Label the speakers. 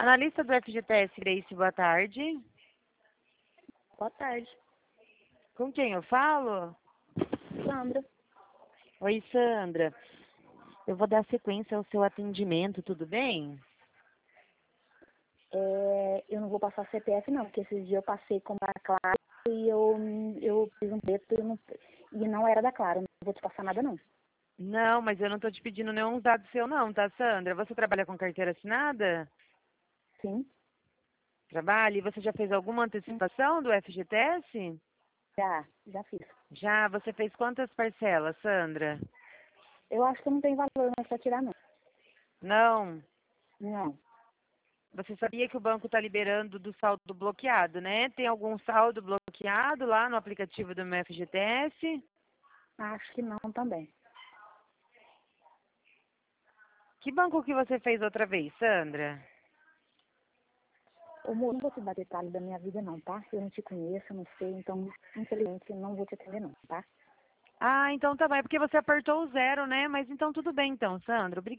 Speaker 1: Analista do FGTS, Grace, boa tarde.
Speaker 2: Boa tarde,
Speaker 1: Com quem eu falo?
Speaker 2: Sandra.
Speaker 1: Oi, Sandra. Eu vou dar sequência ao seu atendimento, tudo bem?
Speaker 2: Eu não vou passar CPF não, porque esses dias eu passei com a Clara e eu fiz um preto e não era da Clara. Não vou te passar nada não.
Speaker 1: Não, mas eu não estou te pedindo nenhum dado seu não, tá, Sandra? Você trabalha com carteira assinada?
Speaker 2: Sim,
Speaker 1: Trabalha? E você já fez alguma antecipação do FGTS?
Speaker 2: já fiz.
Speaker 1: Já? Você fez quantas parcelas, Sandra?
Speaker 2: Eu acho que não tem valor mais pra tirar não.
Speaker 1: Não.
Speaker 2: Não,
Speaker 1: Você sabia que o banco está liberando do saldo bloqueado, né? Tem algum saldo bloqueado lá no aplicativo do meu FGTS?
Speaker 2: acho que não também.
Speaker 1: Que banco que você fez outra vez, Sandra?
Speaker 2: Ô, amor, não vou te dar detalhe da minha vida não, tá? Eu não te conheço, eu não sei, então, infelizmente, não vou te atender não, tá?
Speaker 1: Ah, então tá bem, é porque você apertou o zero, né? Mas então tudo bem então, Sandra. Obrigada.